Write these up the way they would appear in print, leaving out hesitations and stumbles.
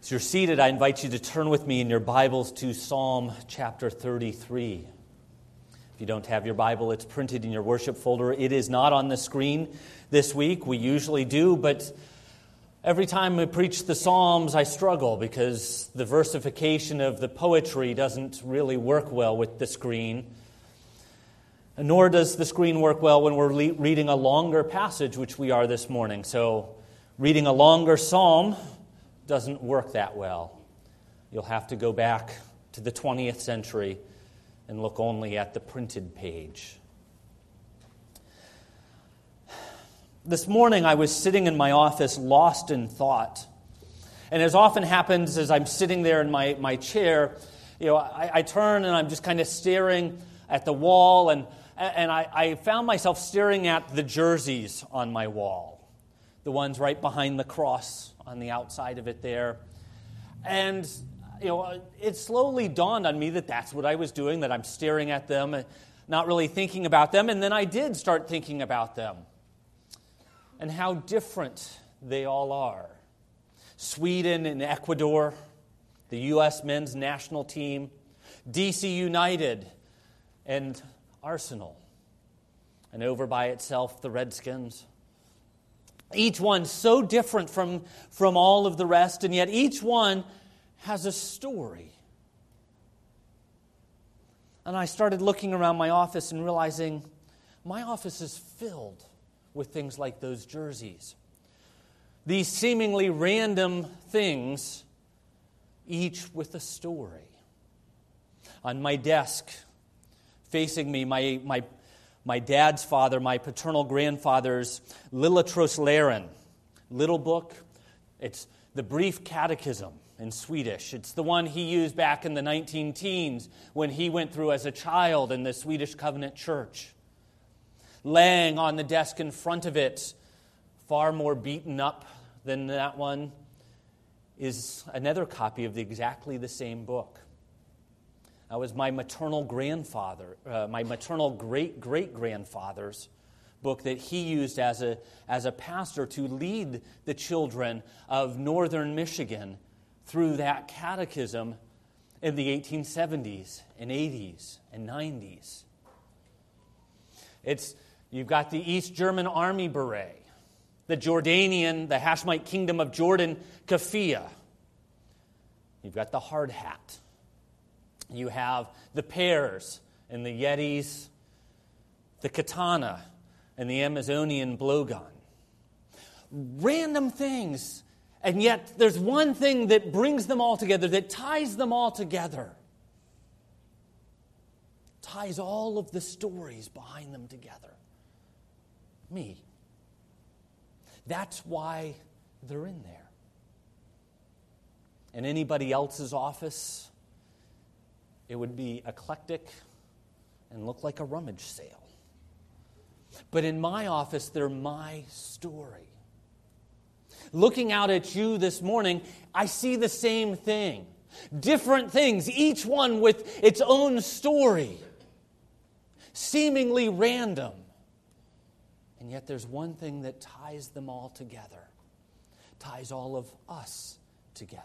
As you're seated, I invite you to turn with me in your Bibles to Psalm chapter 33. If you don't have your Bible, it's printed in your worship folder. It is not on the screen this week. We usually do, but every time we preach the Psalms, I struggle because the versification of the poetry doesn't really work well with the screen. Nor does the screen work well when we're reading a longer passage, which we are this morning. So, reading a longer psalm doesn't work that well. You'll have to go back to the 20th century and look only at the printed page. This morning I was sitting in my office lost in thought. And as often happens as I'm sitting there in my chair, I turn and I'm just kind of staring at the wall, and I found myself staring at the jerseys on my wall. The ones right behind the cross on the outside of it there. And, it slowly dawned on me that that's what I was doing, that I'm staring at them, not really thinking about them. And then I did start thinking about them and how different they all are. Sweden and Ecuador, the U.S. men's national team, DC United and Arsenal, and over by itself, the Redskins. Each one so different from all of the rest, and yet each one has a story. And I started looking around my office and realizing my office is filled with things like those jerseys. These seemingly random things, each with a story. On my desk, facing me, my dad's father, my paternal grandfather's Lilletros Läran little book. It's the Brief Catechism in Swedish. It's the one he used back in the 19-teens when he went through as a child in the Swedish Covenant Church. Laying on the desk in front of it, far more beaten up than that one, is another copy of exactly the same book. That was my maternal grandfather, my maternal great-great-grandfather's book that he used as a pastor to lead the children of northern Michigan through that catechism in the 1870s and 80s and 90s. You've got the East German Army Beret, the Hashemite Kingdom of Jordan Keffiyeh. You've got the hard hat. You have the pears and the Yetis, the katana and the Amazonian blowgun. Random things, and yet there's one thing that brings them all together, that ties them all together. Ties all of the stories behind them together. Me. That's why they're in there. In anybody else's office, it would be eclectic and look like a rummage sale. But in my office, they're my story. Looking out at you this morning, I see the same thing. Different things, each one with its own story. Seemingly random. And yet there's one thing that ties them all together. Ties all of us together.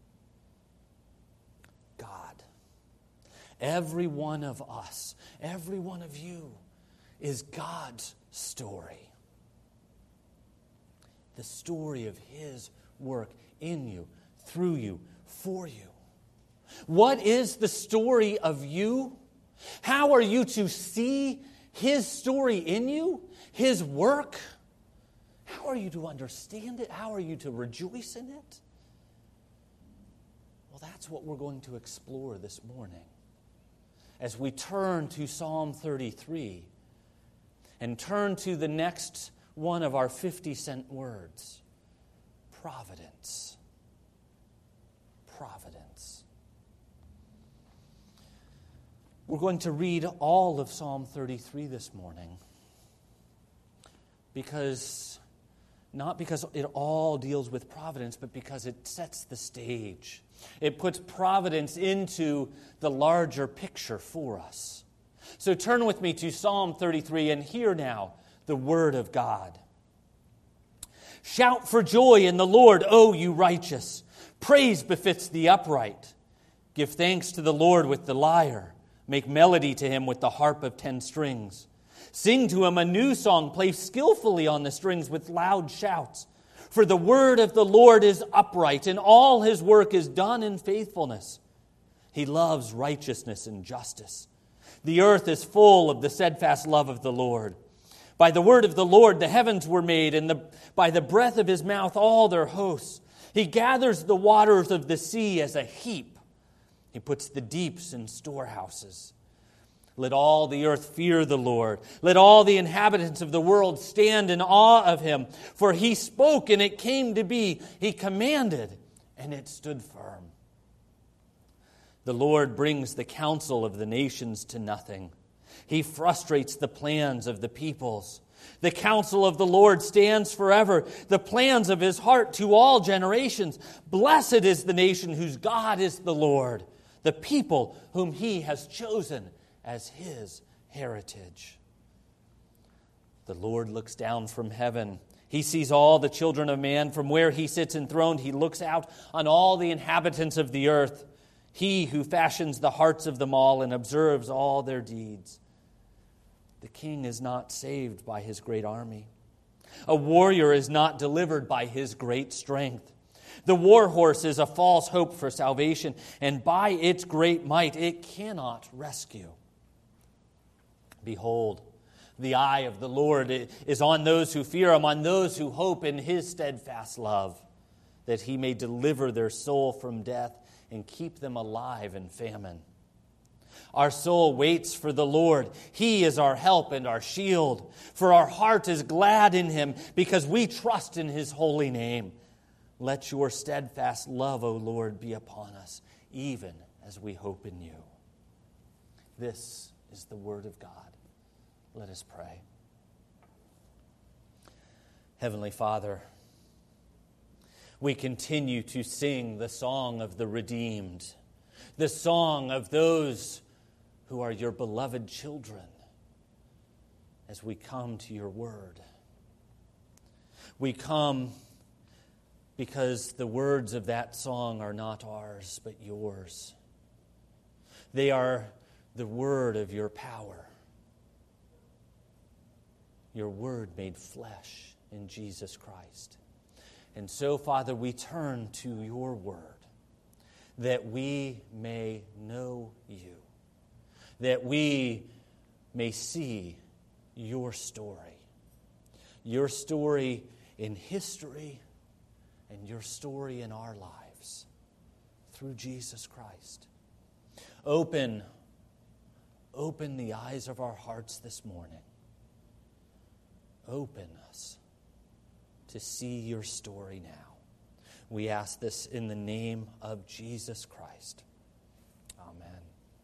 God. Every one of us, every one of you is God's story. The story of His work in you, through you, for you. What is the story of you? How are you to see His story in you? His work? How are you to understand it? How are you to rejoice in it? Well, that's what we're going to explore this morning. As we turn to Psalm 33 and turn to the next one of our 50-cent words, providence. Providence. We're going to read all of Psalm 33 this morning not because it all deals with providence, but because it sets the stage. It puts providence into the larger picture for us. So turn with me to Psalm 33 and hear now the word of God. Shout for joy in the Lord, O you righteous. Praise befits the upright. Give thanks to the Lord with the lyre. Make melody to him with the harp of 10 strings. Sing to him a new song. Play skillfully on the strings with loud shouts. For the word of the Lord is upright, and all his work is done in faithfulness. He loves righteousness and justice. The earth is full of the steadfast love of the Lord. By the word of the Lord the heavens were made, and by the breath of his mouth all their hosts. He gathers the waters of the sea as a heap. He puts the deeps in storehouses. Let all the earth fear the Lord. Let all the inhabitants of the world stand in awe of him. For he spoke, and it came to be. He commanded, and it stood firm. The Lord brings the counsel of the nations to nothing. He frustrates the plans of the peoples. The counsel of the Lord stands forever, the plans of his heart to all generations. Blessed is the nation whose God is the Lord, the people whom he has chosen as his heritage. The Lord looks down from heaven. He sees all the children of man. From where he sits enthroned, he looks out on all the inhabitants of the earth. He who fashions the hearts of them all and observes all their deeds. The king is not saved by his great army. A warrior is not delivered by his great strength. The war horse is a false hope for salvation, and by its great might it cannot rescue. Behold, the eye of the Lord is on those who fear him, on those who hope in his steadfast love, that he may deliver their soul from death and keep them alive in famine. Our soul waits for the Lord. He is our help and our shield. For our heart is glad in him because we trust in his holy name. Let your steadfast love, O Lord, be upon us, even as we hope in you. This is the word of God. Let us pray. Heavenly Father, we continue to sing the song of the redeemed, the song of those who are your beloved children, as we come to your word. We come because the words of that song are not ours, but yours. They are the word of your power, your word made flesh in Jesus Christ. And so, Father, we turn to your word that we may know you, that we may see your story in history and your story in our lives through Jesus Christ. Open the eyes of our hearts this morning. Open us to see your story now. We ask this in the name of Jesus Christ. Amen.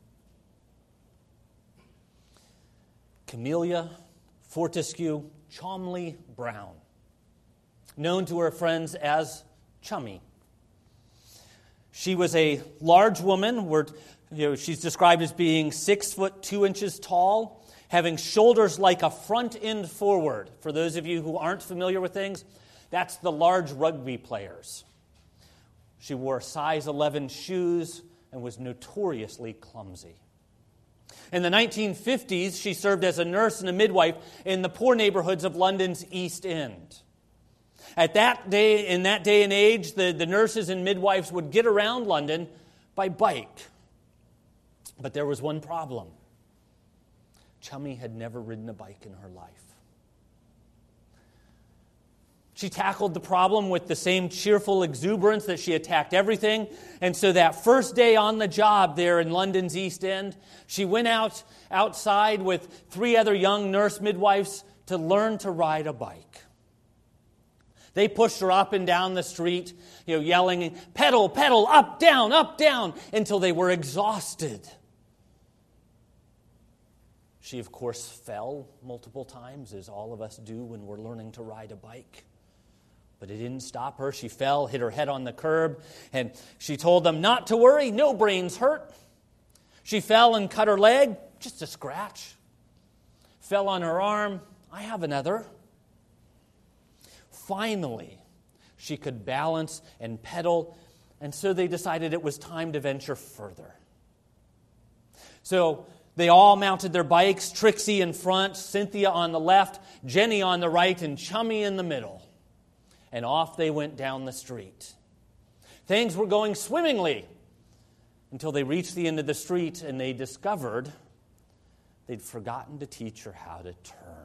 Camelia Fortescue Cholmondeley Brown, known to her friends as Chummy. She was a large woman. She's described as being 6 foot 2 inches tall, having shoulders like a front end forward. For those of you who aren't familiar with things, that's the large rugby players. She wore size 11 shoes and was notoriously clumsy. In the 1950s, she served as a nurse and a midwife in the poor neighborhoods of London's East End. In that day and age, the nurses and midwives would get around London by bike. But there was one problem. Chummy had never ridden a bike in her life. She tackled the problem with the same cheerful exuberance that she attacked everything. And so that first day on the job there in London's East End, she went outside with 3 other young nurse midwives to learn to ride a bike. They pushed her up and down the street, yelling, pedal, pedal, up, down, until they were exhausted. She, of course, fell multiple times, as all of us do when we're learning to ride a bike. But it didn't stop her. She fell, hit her head on the curb, and she told them not to worry, no brains hurt. She fell and cut her leg, just a scratch. Fell on her arm, I have another. Finally, she could balance and pedal And so they decided it was time to venture further. So they all mounted their bikes, Trixie in front, Cynthia on the left, Jenny on the right, and Chummy in the middle. And off they went down the street. Things were going swimmingly until they reached the end of the street and they discovered they'd forgotten to teach her how to turn.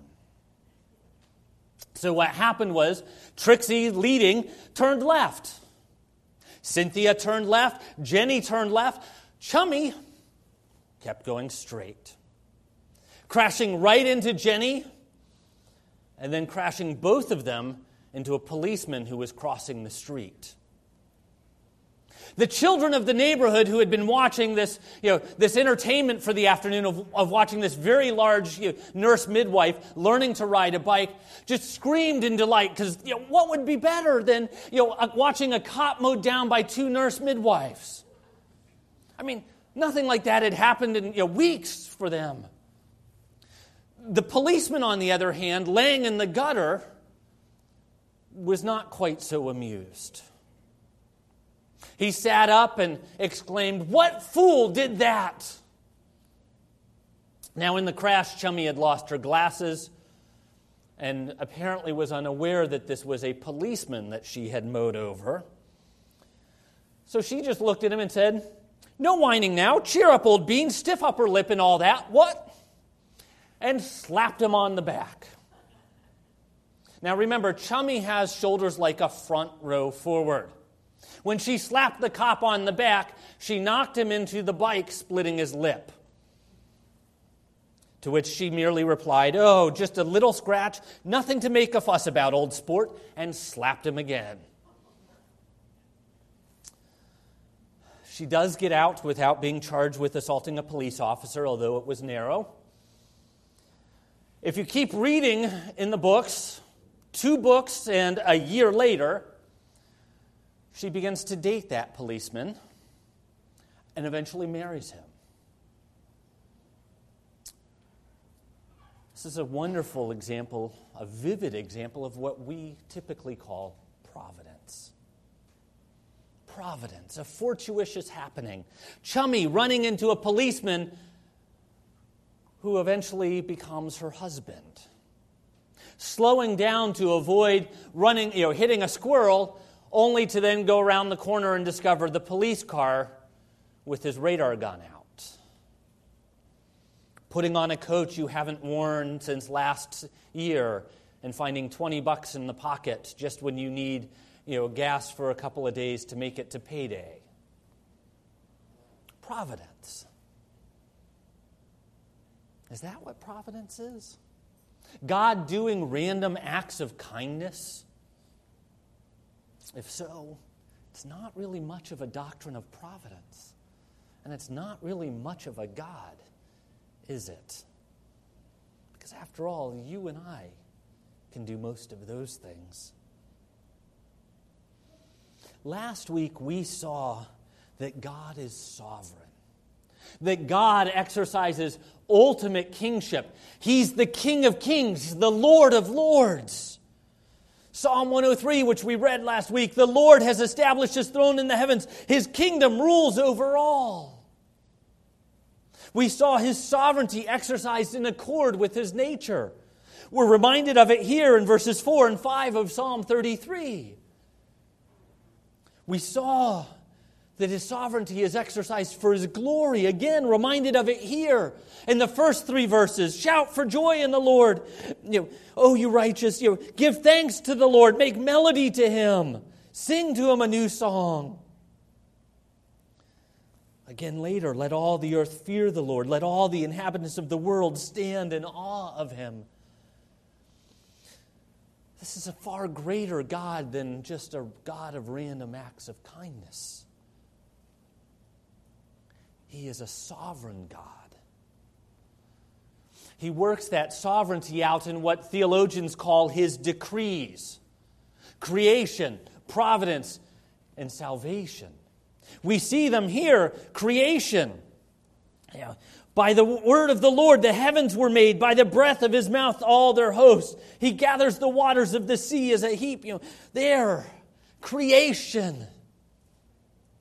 So what happened was, Trixie, leading, turned left. Cynthia turned left. Jenny turned left. Chummy kept going straight, crashing right into Jenny, and then crashing both of them into a policeman who was crossing the street. The children of the neighborhood who had been watching this, this entertainment for the afternoon of watching this very large nurse midwife learning to ride a bike, just screamed in delight because what would be better than watching a cop mowed down by two nurse midwives? I mean, nothing like that had happened in weeks for them. The policeman, on the other hand, laying in the gutter, was not quite so amused. He sat up and exclaimed, "What fool did that?" Now, in the crash, Chummy had lost her glasses and apparently was unaware that this was a policeman that she had mowed over. So she just looked at him and said, "No whining now. Cheer up, old bean. Stiff upper lip and all that. What?" And slapped him on the back. Now remember, Chummy has shoulders like a front row forward. When she slapped the cop on the back, she knocked him into the bike, splitting his lip. To which she merely replied, "Oh, just a little scratch, nothing to make a fuss about, old sport," and slapped him again. She does get out without being charged with assaulting a police officer, although it was narrow. If you keep reading in the books, 2 books and a year later, she begins to date that policeman and eventually marries him. This is a wonderful example, a vivid example of what we typically call providence. Providence, a fortuitous happening. Chummy running into a policeman who eventually becomes her husband. Slowing down to avoid hitting a squirrel, only to then go around the corner and discover the police car with his radar gun out. Putting on a coat you haven't worn since last year and finding $20 in the pocket just when you need gas for a couple of days to make it to payday. Providence. Is that what providence is? God doing random acts of kindness? If so, it's not really much of a doctrine of providence. And it's not really much of a God, is it? Because after all, you and I can do most of those things. Last week we saw that God is sovereign. That God exercises ultimate kingship. He's the King of kings, the Lord of lords. Psalm 103, which we read last week, the Lord has established His throne in the heavens. His kingdom rules over all. We saw His sovereignty exercised in accord with His nature. We're reminded of it here in verses 4 and 5 of Psalm 33. We saw that His sovereignty is exercised for His glory. Again, reminded of it here in the first 3 verses. Shout for joy in the Lord. Oh, you righteous, give thanks to the Lord. Make melody to Him. Sing to Him a new song. Again later, let all the earth fear the Lord. Let all the inhabitants of the world stand in awe of Him. This is a far greater God than just a God of random acts of kindness. He is a sovereign God. He works that sovereignty out in what theologians call His decrees: creation, providence, and salvation. We see them here: creation. By the word of the Lord the heavens were made, by the breath of His mouth all their hosts. He gathers the waters of the sea as a heap. There, creation.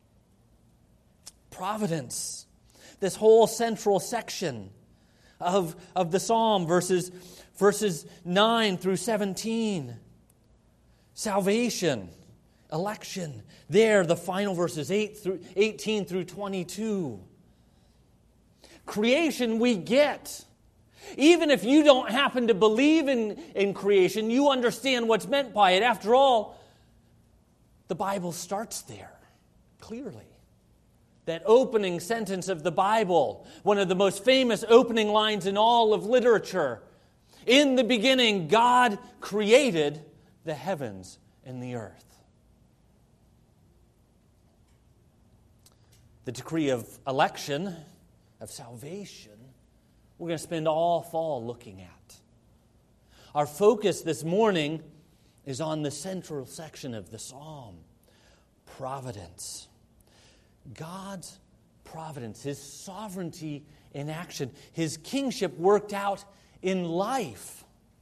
providence. This whole central section of the psalm, verses 9 through 17. Salvation, election. There, the final verses 18 through 22. Creation we get. Even if you don't happen to believe in creation, you understand what's meant by it. After all, the Bible starts there, clearly. That opening sentence of the Bible, one of the most famous opening lines in all of literature. In the beginning, God created the heavens and the earth. The decree of election, of salvation, we're going to spend all fall looking at. Our focus this morning is on the central section of the psalm, providence. God's providence, His sovereignty in action, His kingship worked out in life.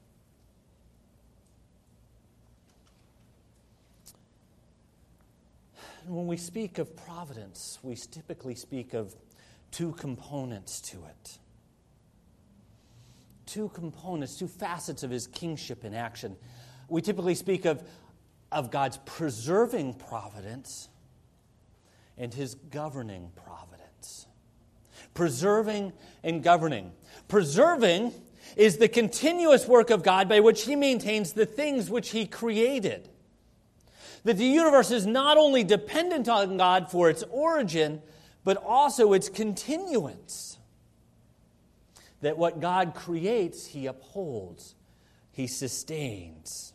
When we speak of providence, we typically speak of two components to it. Two components, two facets of His kingship in action. We typically speak of God's preserving providence and His governing providence. Preserving and governing. Preserving is the continuous work of God by which He maintains the things which He created. That the universe is not only dependent on God for its origin, but also its continuance. That what God creates, He upholds, He sustains.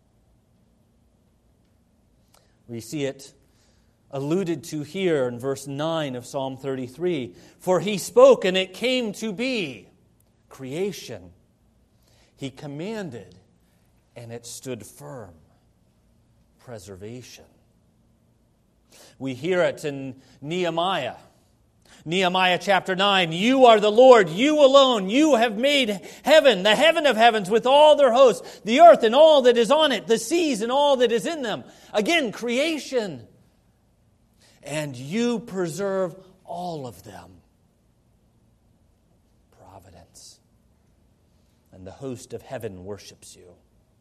We see it alluded to here in verse 9 of Psalm 33. For He spoke and it came to be. Creation. He commanded and it stood firm. Preservation. We hear it in Nehemiah. Nehemiah chapter 9, you are the Lord, you alone, you have made heaven, the heaven of heavens with all their hosts, the earth and all that is on it, the seas and all that is in them. Again, creation. And you preserve all of them. Providence. And the host of heaven worships you.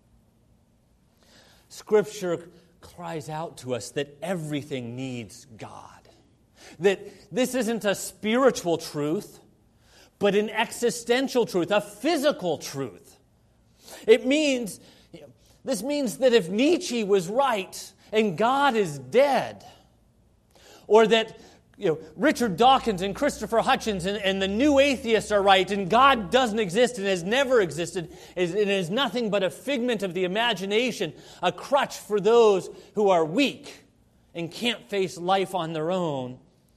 Scripture cries out to us that everything needs God. That this isn't a spiritual truth, but an existential truth, a physical truth. This means that if Nietzsche was right and God is dead, or that Richard Dawkins and Christopher Hitchens and the new atheists are right, and God doesn't exist and has never existed, and is nothing but a figment of the imagination, a crutch for those who are weak and can't face life on their own,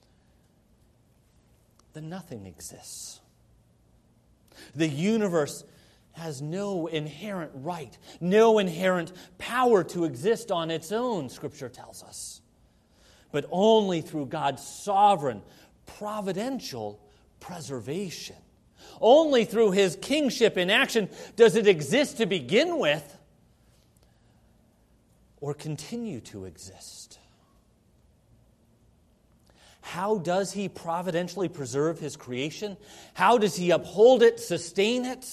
then nothing exists. The universe has no inherent right, no inherent power to exist on its own, Scripture tells us. But only through God's sovereign, providential preservation. Only through His kingship in action does it exist to begin with or continue to exist. How does He providentially preserve His creation? How does He uphold it, sustain it?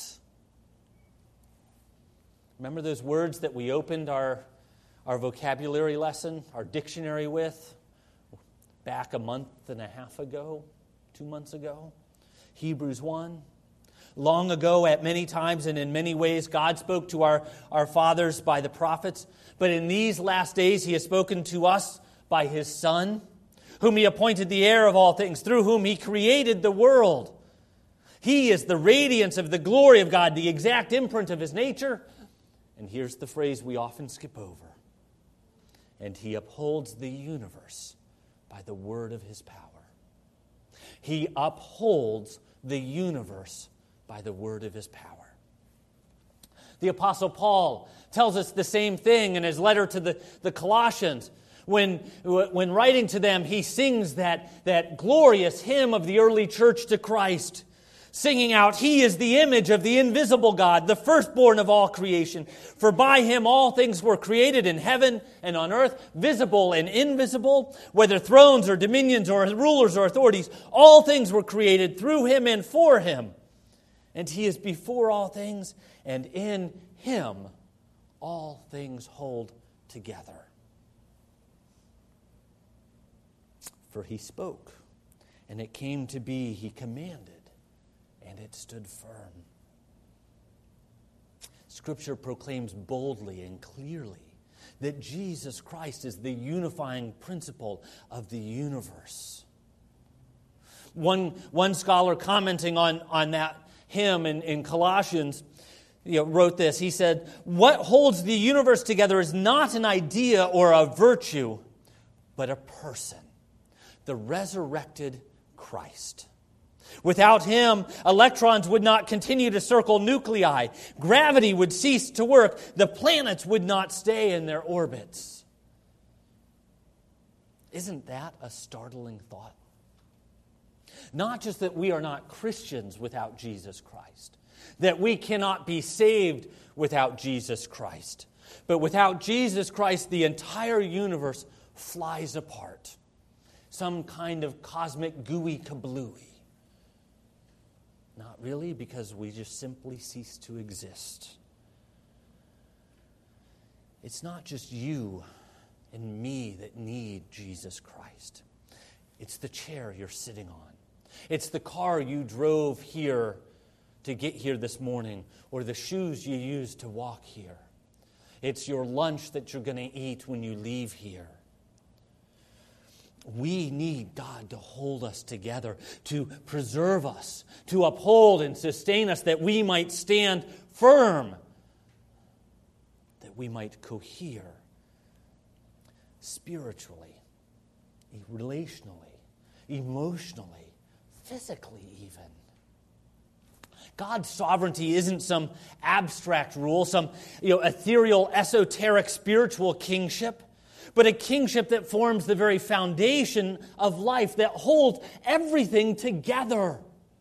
Remember those words that we opened our vocabulary lesson, our dictionary with? Back a month and a half ago, 2 months ago. Hebrews 1. Long ago, at many times and in many ways, God spoke to our fathers by the prophets. But in these last days, He has spoken to us by His Son, whom He appointed the heir of all things, through whom He created the world. He is the radiance of the glory of God, the exact imprint of His nature. And here's the phrase we often skip over. And He upholds the universe by the word of His power. He upholds the universe by the word of His power. The Apostle Paul tells us the same thing in his letter to the Colossians. When writing to them, he sings that glorious hymn of the early church to Christ. singing out, "He is the image of the invisible God, the firstborn of all creation. For by him all things were created in heaven and on earth, visible and invisible, whether thrones or dominions or rulers or authorities. All things were created through him and for him. And he is before all things, and in him all things hold together." For he spoke, and it came to be. He commanded, and it stood firm. Scripture proclaims boldly and clearly that Jesus Christ is the unifying principle of the universe. One scholar commenting on that hymn in Colossians wrote this. He said, "What holds the universe together is not an idea or a virtue, but a person, the resurrected Christ. Without him, electrons would not continue to circle nuclei. Gravity would cease to work. The planets would not stay in their orbits." Isn't that a startling thought? Not just that we are not Christians without Jesus Christ, that we cannot be saved without Jesus Christ, but without Jesus Christ, the entire universe flies apart. Some kind of cosmic gooey kablooey. Not really, because we just simply cease to exist. It's not just you and me that need Jesus Christ. It's the chair you're sitting on. It's the car you drove here to get here this morning, or the shoes you used to walk here. It's your lunch that you're going to eat when you leave here. We need God to hold us together, to preserve us, to uphold and sustain us, that we might stand firm, that we might cohere spiritually, relationally, emotionally, physically even. God's sovereignty isn't some abstract rule, some ethereal, esoteric, spiritual kingship, but a kingship that forms the very foundation of life, that holds everything together.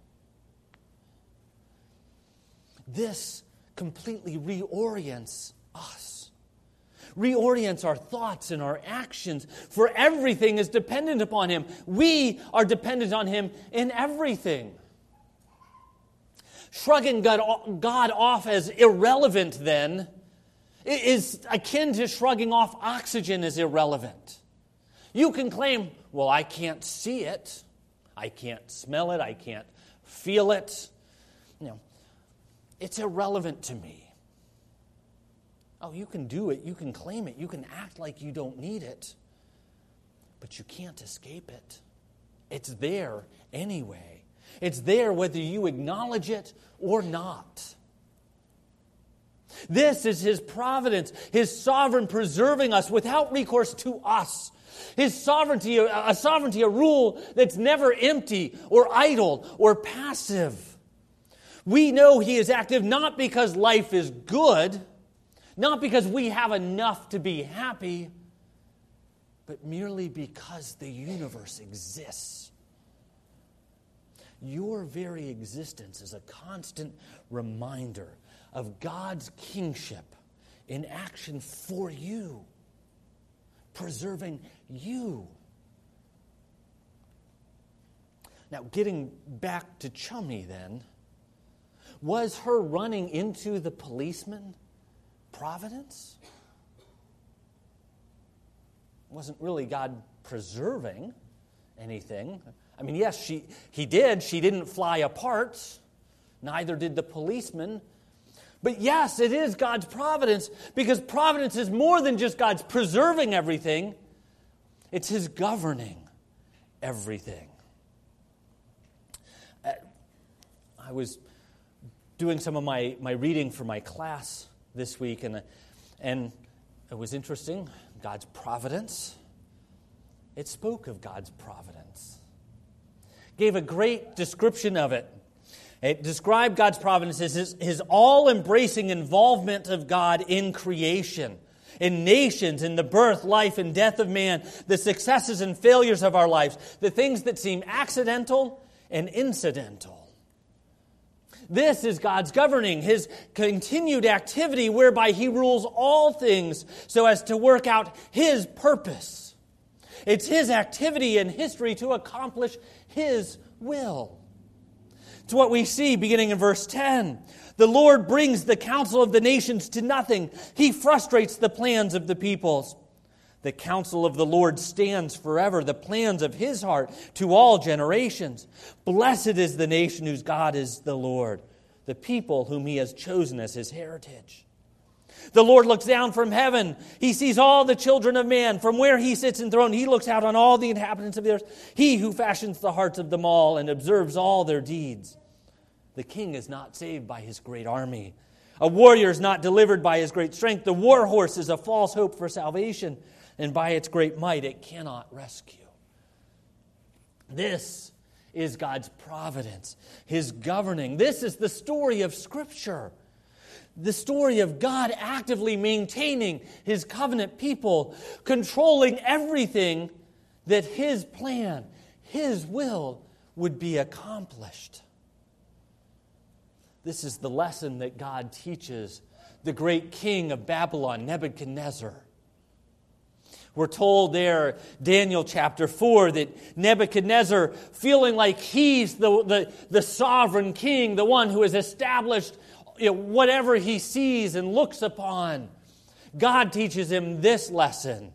This completely reorients us, reorients our thoughts and our actions, for everything is dependent upon him. We are dependent on him in everything. Shrugging God off as irrelevant, then, is akin to shrugging off oxygen as irrelevant. You can claim, well, I can't see it, I can't smell it, I can't feel it. It's irrelevant to me. Oh, you can do it, you can claim it, you can act like you don't need it, but you can't escape it. It's there anyway. It's there whether you acknowledge it or not. This is his providence, his sovereign preserving us without recourse to us. His sovereignty, a rule that's never empty or idle or passive. We know he is active not because life is good, not because we have enough to be happy, but merely because the universe exists. Your very existence is a constant reminder of God's kingship in action for you, preserving you. Now, getting back to Chummy then, was her running into the policeman providence? It wasn't really God preserving anything. I mean, yes, he did. She didn't fly apart. Neither did the policeman. But yes, it is God's providence, because providence is more than just God's preserving everything. It's his governing everything. I was doing some of my reading for my class this week, and it was interesting. God's providence. It spoke of God's providence. Gave a great description of it. It described God's providence as his all-embracing involvement of God in creation, in nations, in the birth, life, and death of man, the successes and failures of our lives, the things that seem accidental and incidental. This is God's governing, His continued activity whereby He rules all things so as to work out His purpose. It's His activity in history to accomplish His will. It's what we see beginning in verse 10. The Lord brings the counsel of the nations to nothing. He frustrates the plans of the peoples. The counsel of the Lord stands forever, the plans of His heart to all generations. Blessed is the nation whose God is the Lord, the people whom He has chosen as His heritage. The Lord looks down from heaven. He sees all the children of man. From where He sits enthroned, He looks out on all the inhabitants of the earth. He who fashions the hearts of them all and observes all their deeds. The king is not saved by his great army. A warrior is not delivered by his great strength. The war horse is a false hope for salvation, and by its great might it cannot rescue. This is God's providence, His governing. This is the story of Scripture. The story of God actively maintaining His covenant people, controlling everything that His plan, His will would be accomplished. This is the lesson that God teaches the great king of Babylon, Nebuchadnezzar. We're told there, Daniel chapter 4, that Nebuchadnezzar, feeling like he's the sovereign king, the one who has established whatever he sees and looks upon, God teaches him this lesson.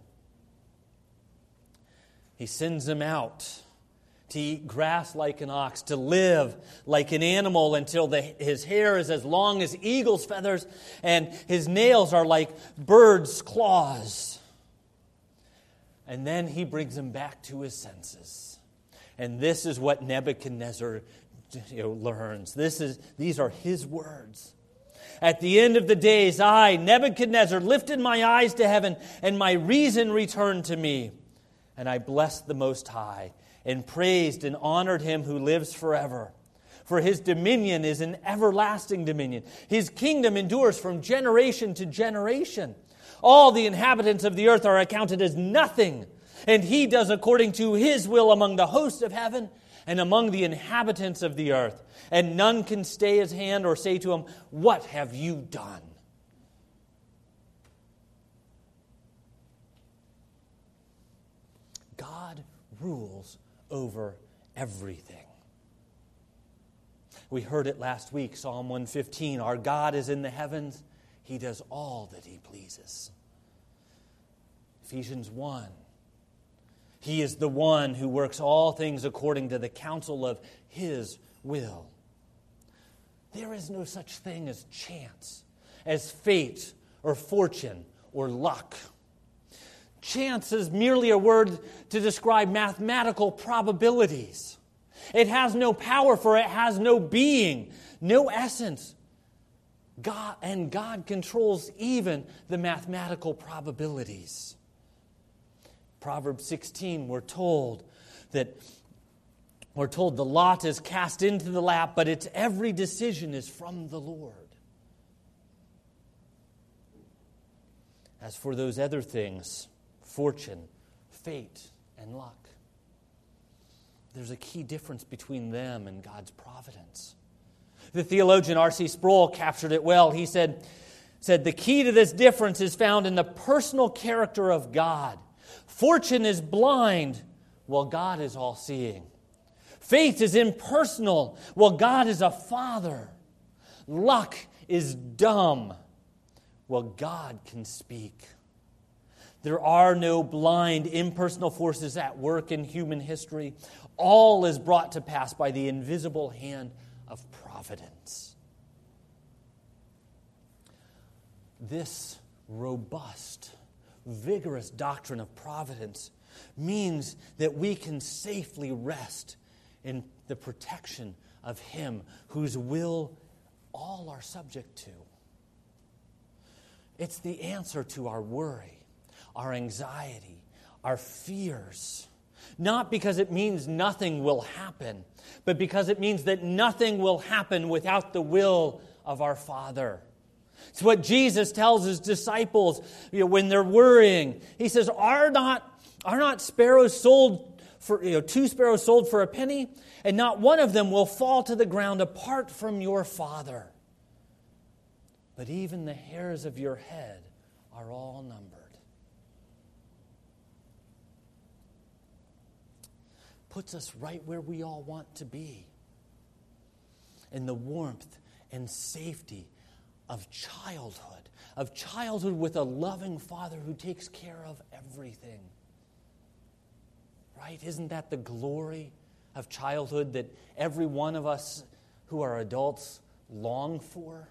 He sends him out to eat grass like an ox, to live like an animal until his hair is as long as eagle's feathers and his nails are like birds' claws. And then he brings him back to his senses. And this is what Nebuchadnezzar learns. These are his words. At the end of the days, I, Nebuchadnezzar, lifted my eyes to heaven, and my reason returned to me. And I blessed the Most High, and praised and honored Him who lives forever. For His dominion is an everlasting dominion. His kingdom endures from generation to generation. All the inhabitants of the earth are accounted as nothing, and He does according to His will among the hosts of heaven and among the inhabitants of the earth. And none can stay His hand or say to Him, "What have you done?" God rules over everything. We heard it last week, Psalm 115. Our God is in the heavens. He does all that He pleases. Ephesians 1. He is the one who works all things according to the counsel of His will. There is no such thing as chance, as fate or fortune or luck. Chance is merely a word to describe mathematical probabilities. It has no power, for it has no being, no essence. God controls even the mathematical probabilities. Proverbs 16, we're told the lot is cast into the lap, but its every decision is from the Lord. As for those other things, fortune, fate, and luck, there's a key difference between them and God's providence. The theologian R.C. Sproul captured it well. He said, the key to this difference is found in the personal character of God. Fortune is blind, while God is all-seeing. Faith is impersonal, while God is a father. Luck is dumb, while God can speak. There are no blind, impersonal forces at work in human history. All is brought to pass by the invisible hand of providence. This robust, vigorous doctrine of providence means that we can safely rest in the protection of Him whose will all are subject to. It's the answer to our worry, our anxiety, our fears. Not because it means nothing will happen, but because it means that nothing will happen without the will of our Father. It's what Jesus tells His disciples when they're worrying. He says, Are not sparrows sold two sparrows sold for a penny, and not one of them will fall to the ground apart from your Father. But even the hairs of your head are all numbered. Puts us right where we all want to be, in the warmth and safety of childhood with a loving Father who takes care of everything. Right? Isn't that the glory of childhood that every one of us who are adults long for?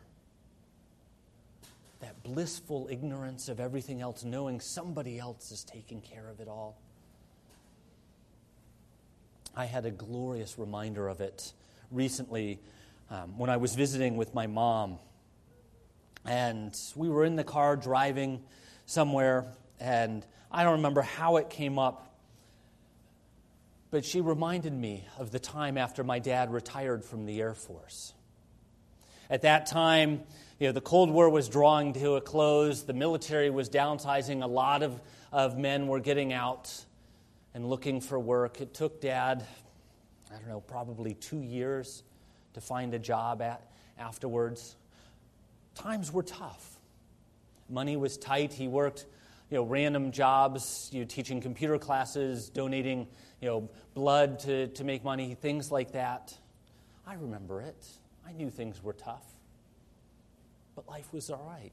That blissful ignorance of everything else, knowing somebody else is taking care of it all. I had a glorious reminder of it recently when I was visiting with my mom. And we were in the car driving somewhere, and I don't remember how it came up, but she reminded me of the time after my dad retired from the Air Force. At that time, the Cold War was drawing to a close. The military was downsizing. A lot of men were getting out and looking for work. It took Dad, probably 2 years to find a job afterwards. Times were tough. Money was tight. He worked, random jobs, teaching computer classes, donating, blood to make money, things like that. I remember it. I knew things were tough. But life was all right.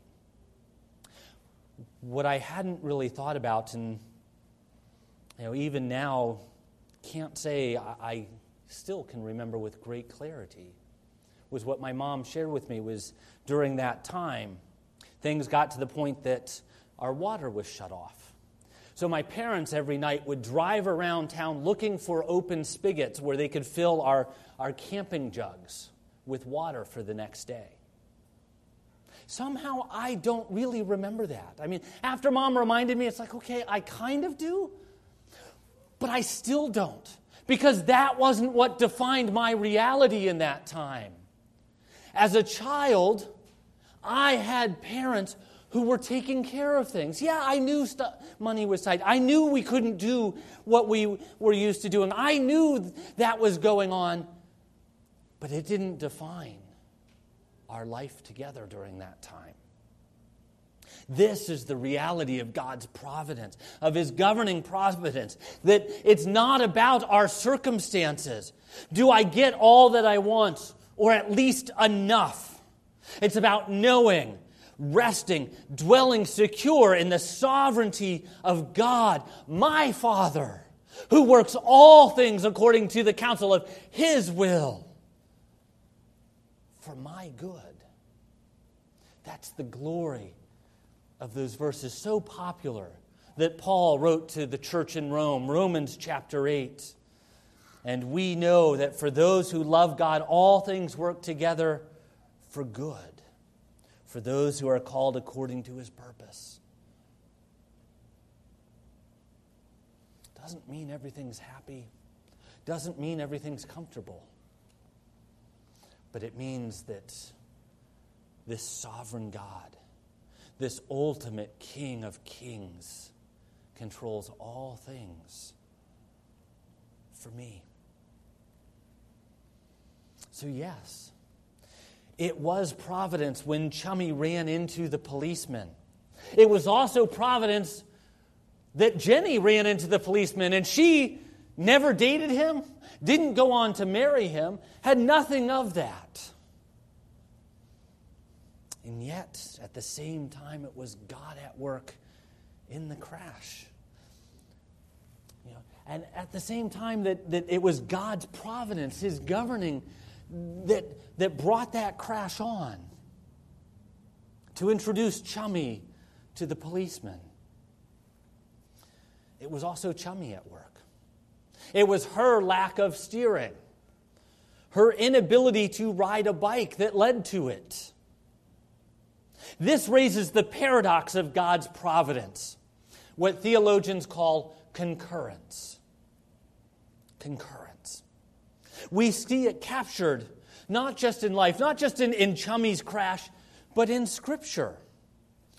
What I hadn't really thought about, and even now can't say I still can remember with great clarity, was what my mom shared with me was during that time, things got to the point that our water was shut off. So my parents every night would drive around town looking for open spigots where they could fill our camping jugs with water for the next day. Somehow I don't really remember that. After Mom reminded me, it's like, okay, I kind of do, but I still don't, because that wasn't what defined my reality in that time. As a child, I had parents who were taking care of things. Yeah, I knew money was tight. I knew we couldn't do what we were used to doing. I knew that was going on, but it didn't define our life together during that time. This is the reality of God's providence, of His governing providence, that it's not about our circumstances. Do I get all that I want, or at least enough? It's about knowing, resting, dwelling secure in the sovereignty of God, my Father, who works all things according to the counsel of His will for my good. That's the glory of those verses, so popular, that Paul wrote to the church in Rome, Romans chapter 8. And we know that for those who love God, all things work together for good, for those who are called according to His purpose. Doesn't mean everything's happy. Doesn't mean everything's comfortable. But it means that this sovereign God, this ultimate King of kings, controls all things for me. So yes, it was providence when Chummy ran into the policeman. It was also providence that Jenny ran into the policeman, and she never dated him, didn't go on to marry him, had nothing of that. And yet, at the same time, it was God at work in the crash. And at the same time that it was God's providence, His governing, that brought that crash on to introduce Chummy to the policeman. It was also Chummy at work. It was her lack of steering, her inability to ride a bike that led to it. This raises the paradox of God's providence, what theologians call concurrence. Concurrence. We see it captured not just in life, not just in Chummy's crash, but in Scripture.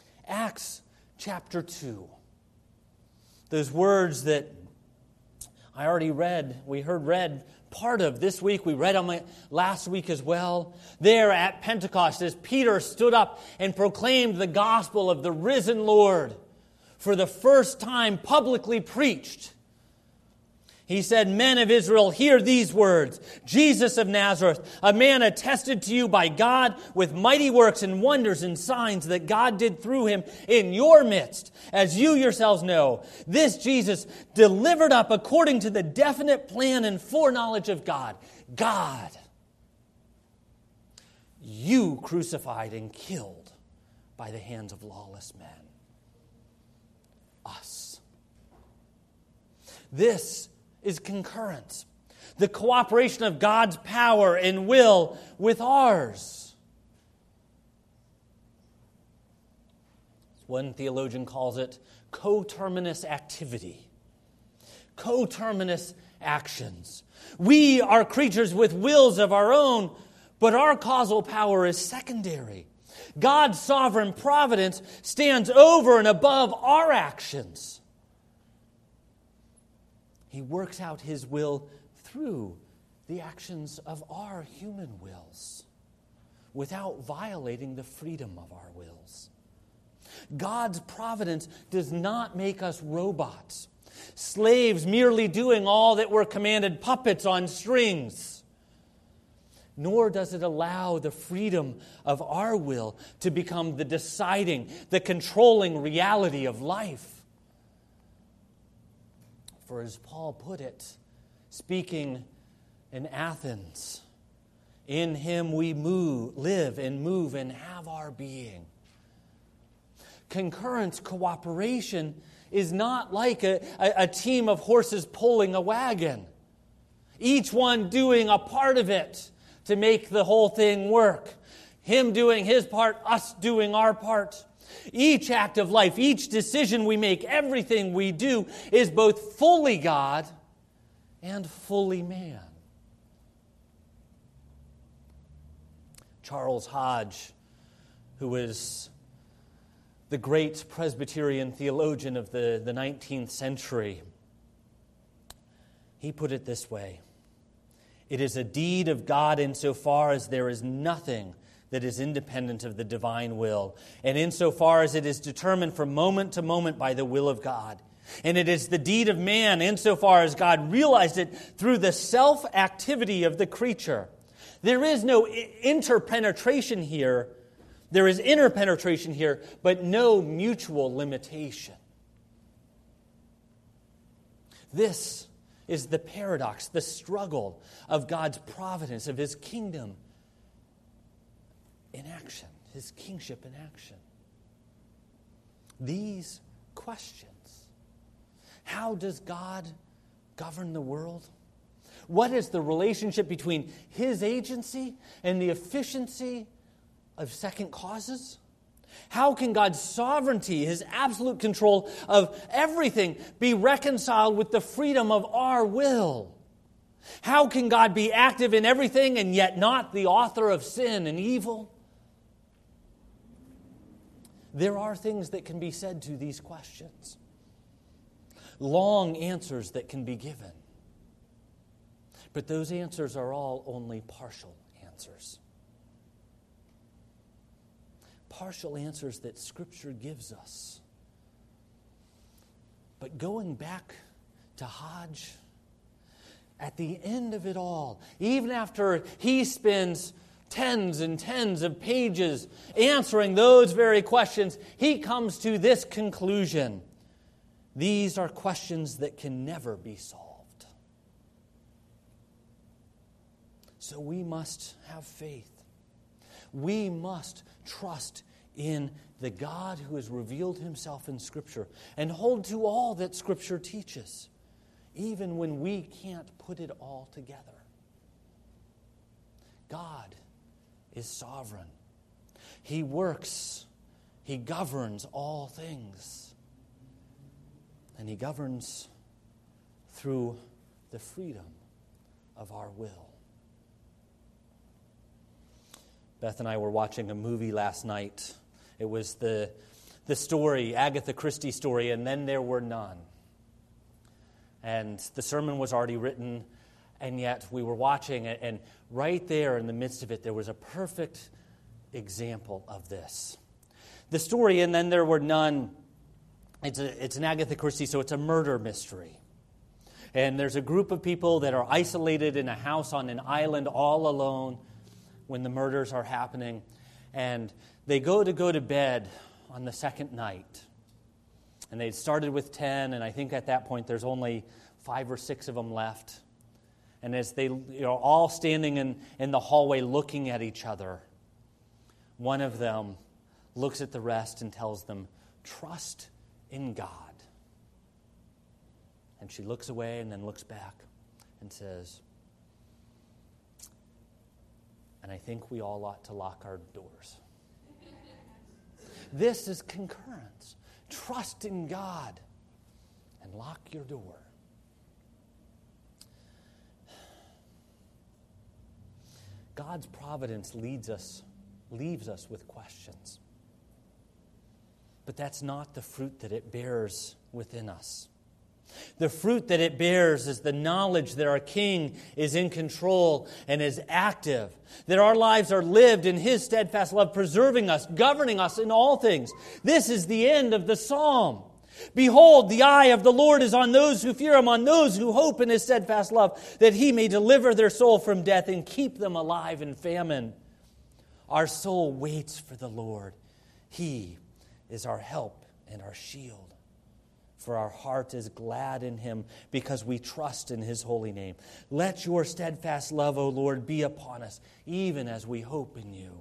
Acts chapter 2. Those words that We heard read part of this week. We read on last week as well. There at Pentecost, as Peter stood up and proclaimed the gospel of the risen Lord for the first time publicly preached, he said, "Men of Israel, hear these words. Jesus of Nazareth, a man attested to you by God with mighty works and wonders and signs that God did through him in your midst, as you yourselves know. This Jesus delivered up according to the definite plan and foreknowledge of God. God, you crucified and killed by the hands of lawless men." Us. This is concurrence, the cooperation of God's power and will with ours. One theologian calls it coterminous activity, coterminous actions. We are creatures with wills of our own, but our causal power is secondary. God's sovereign providence stands over and above our actions. He works out His will through the actions of our human wills without violating the freedom of our wills. God's providence does not make us robots, slaves merely doing all that we're commanded, puppets on strings. Nor does it allow the freedom of our will to become the deciding, the controlling reality of life. For as Paul put it, speaking in Athens, in Him we live and move and have our being. Concurrence, cooperation is not like a team of horses pulling a wagon, each one doing a part of it to make the whole thing work. Him doing his part, us doing our part. Each act of life, each decision we make, everything we do is both fully God and fully man. Charles Hodge, who was the great Presbyterian theologian of the 19th century, he put it this way: "It is a deed of God insofar as there is nothing that is independent of the divine will, and insofar as it is determined from moment to moment by the will of God. And it is the deed of man insofar as God realized it through the self-activity of the creature." There is no interpenetration here. There is interpenetration here, but no mutual limitation. This is the paradox, the struggle of God's providence, of His kingdom in action, His kingship in action. These questions. How does God govern the world? What is the relationship between His agency and the efficiency of second causes? How can God's sovereignty, His absolute control of everything, be reconciled with the freedom of our will? How can God be active in everything and yet not the author of sin and evil? There are things that can be said to these questions. Long answers that can be given. But those answers are all only partial answers. Partial answers that Scripture gives us. But going back to Hodge, at the end of it all, even after he spends tens and tens of pages answering those very questions, he comes to this conclusion: these are questions that can never be solved. So we must have faith. We must trust in the God who has revealed Himself in Scripture and hold to all that Scripture teaches, even when we can't put it all together. God is sovereign. He works. He governs all things. And He governs through the freedom of our will. Beth and I were watching a movie last night. It was the story, Agatha Christie story, And Then There Were None. and the sermon was already written, and yet we were watching it, and right there in the midst of it, there was a perfect example of this. The story, and then there were none, it's an Agatha Christie, so it's a murder mystery. And there's a group of people that are isolated in a house on an island all alone when the murders are happening. And they go to bed on the second night. And they started with 10, and I think at that point there's only 5 or 6 of them left. And as they are all standing in the hallway looking at each other, one of them looks at the rest and tells them, "Trust in God." And she looks away and then looks back and says, "And I think we all ought to lock our doors." This is concurrence. Trust in God and lock your door. God's providence leaves us with questions. But that's not the fruit that it bears within us. The fruit that it bears is the knowledge that our King is in control and is active, that our lives are lived in His steadfast love, preserving us, governing us in all things. This is the end of the psalm. Behold, the eye of the Lord is on those who fear Him, on those who hope in His steadfast love, that He may deliver their soul from death and keep them alive in famine. Our soul waits for the Lord. He is our help and our shield. For our heart is glad in Him because we trust in His holy name. Let your steadfast love, O Lord, be upon us, even as we hope in You.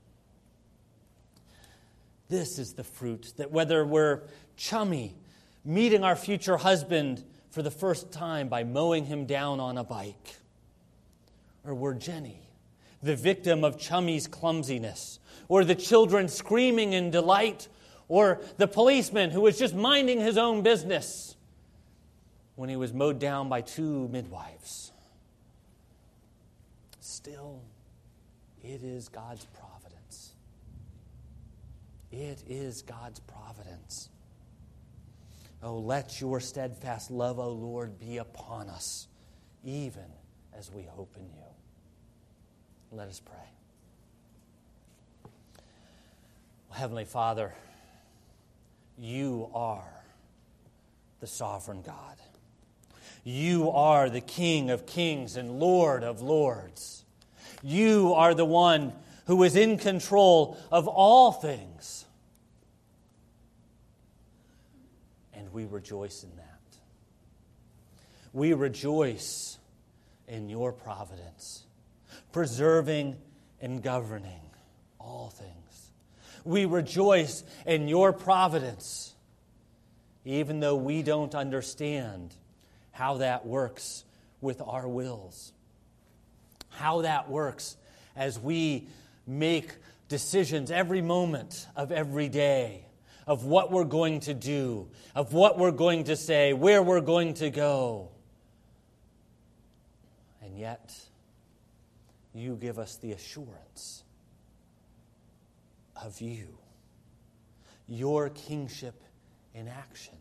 This is the fruit that whether we're chummy, meeting our future husband for the first time by mowing him down on a bike, or we're Jenny, the victim of chummy's clumsiness, or the children screaming in delight, or the policeman who was just minding his own business when he was mowed down by 2 midwives. Still, it is God's providence. It is God's providence. Oh, let your steadfast love, O Lord, be upon us, even as we hope in You. Let us pray. Heavenly Father, You are the sovereign God. You are the King of kings and Lord of lords. You are the one who is in control of all things. And we rejoice in that. We rejoice in Your providence, preserving and governing all things. We rejoice in Your providence, even though we don't understand how that works with our wills, how that works as we make decisions every moment of every day of what we're going to do, of what we're going to say, where we're going to go. And yet, You give us the assurance of You, Your kingship in action.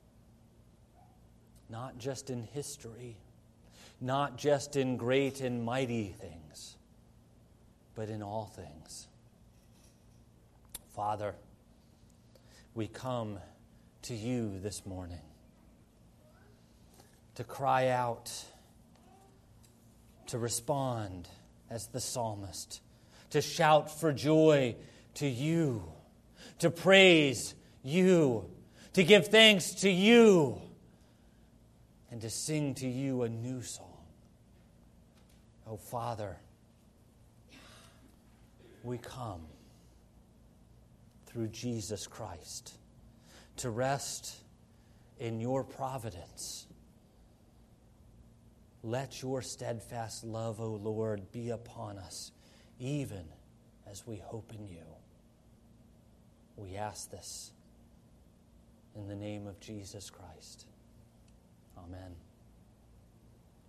Not just in history, not just in great and mighty things, but in all things. Father, we come to You this morning to cry out, to respond as the psalmist, to shout for joy to You, to praise You, to give thanks to You, and to sing to You a new song. Oh, Father, we come through Jesus Christ to rest in Your providence. Let Your steadfast love, O Lord, be upon us, even as we hope in You. We ask this in the name of Jesus Christ. Amen.